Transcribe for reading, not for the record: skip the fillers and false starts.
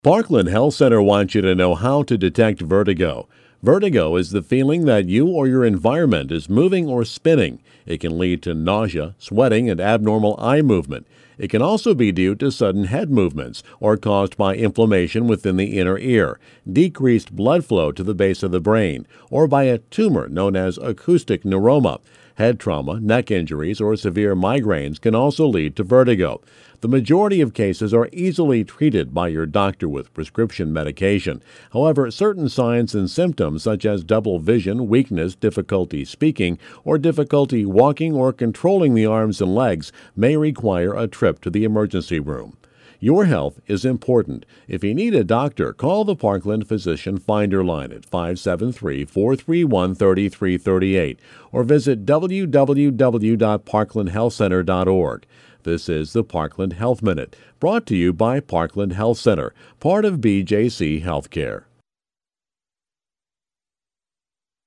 Parkland Health Center wants you to know how to detect vertigo. Vertigo is the feeling that you or your environment is moving or spinning. It can lead to nausea, sweating, and abnormal eye movement. It can also be due to sudden head movements or caused by inflammation within the inner ear, decreased blood flow to the base of the brain, or by a tumor known as acoustic neuroma. Head trauma, neck injuries, or severe migraines can also lead to vertigo. The majority of cases are easily treated by your doctor with prescription medication. However, certain signs and symptoms such as double vision, weakness, difficulty speaking, or difficulty walking or controlling the arms and legs may require a trip to the emergency room. Your health is important. If you need a doctor, call the Parkland Physician Finder line at 573-431-3338 or visit www.parklandhealthcenter.org. This is the Parkland Health Minute, brought to you by Parkland Health Center, part of BJC Healthcare.